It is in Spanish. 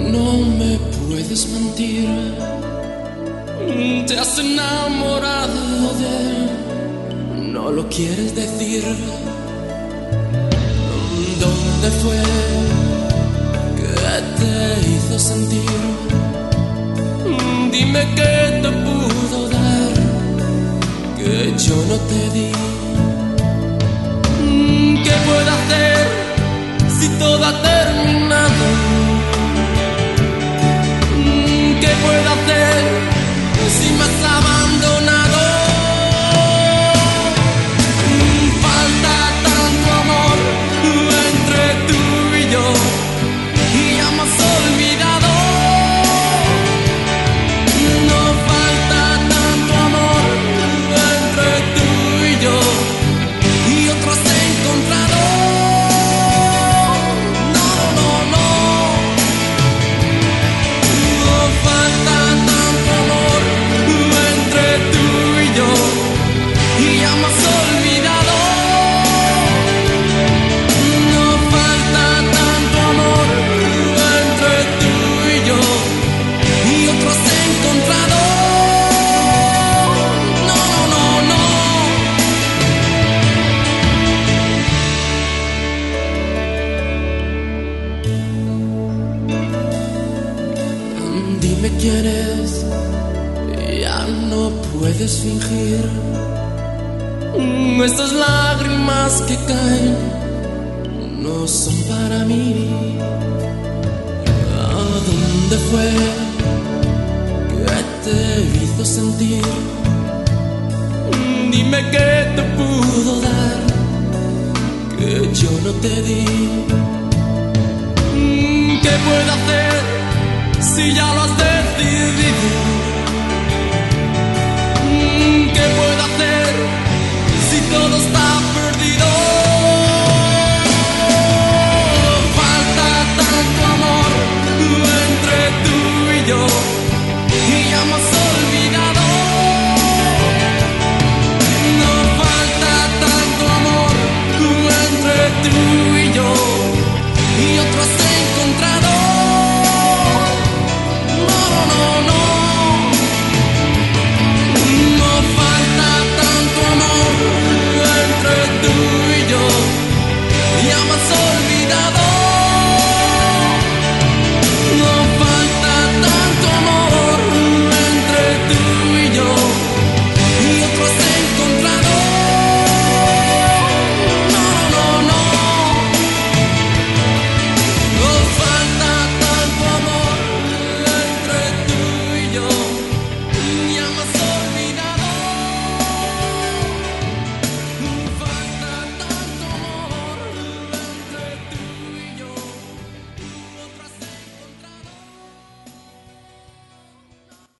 No me puedes mentir, te has enamorado de él, no lo quieres decir. ¿Dónde fue que te hizo sentir? Dime qué te pudo dar que yo no te di. ¿Qué puedo hacer si todo ha terminado? ¿Qué puedo hacer si me has abandonado? Falta tanto amor entre tú y yo y ya me has olvidado. No falta tanto amor entre tú y yo y otros he encontrado. No, no, no. No falta tanto amor entre tú y yo y ya me has olvidado. No falta tanto amor entre tú y yo y otros he encontrado. No, no, no, no. Dime quién es, ya no puedes fingir. Estas lágrimas que caen no son para mí. ¿A dónde fue que te hizo sentir? Dime qué te pudo dar que yo no te di. ¿Qué puedo hacer si ya lo has decidido? ¿Qué puedo